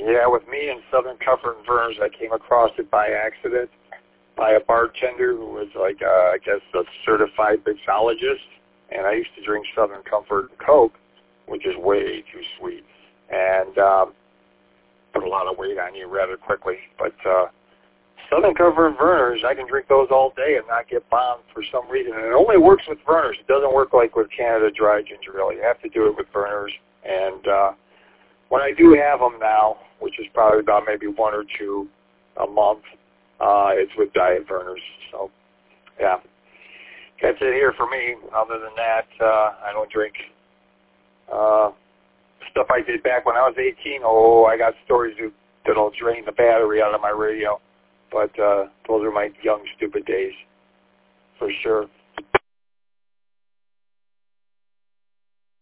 Yeah, with me and Southern Comfort and Vernors, I came across it by accident by a bartender who was like, I guess, a certified mixologist. And I used to drink Southern Comfort and Coke, which is way too sweet, and put a lot of weight on you rather quickly. But Southern Comfort and Vernors, I can drink those all day and not get bombed for some reason. And it only works with Vernors. It doesn't work like with Canada Dry Ginger Ale. You have to do it with Vernors. And when I do have them now, which is probably about maybe one or two a month, it's with Diet Vernors. So, yeah. That's it here for me. Other than that, I don't drink stuff I did back when I was 18. Oh, I got stories that'll drain the battery out of my radio. But those are my young, stupid days, for sure.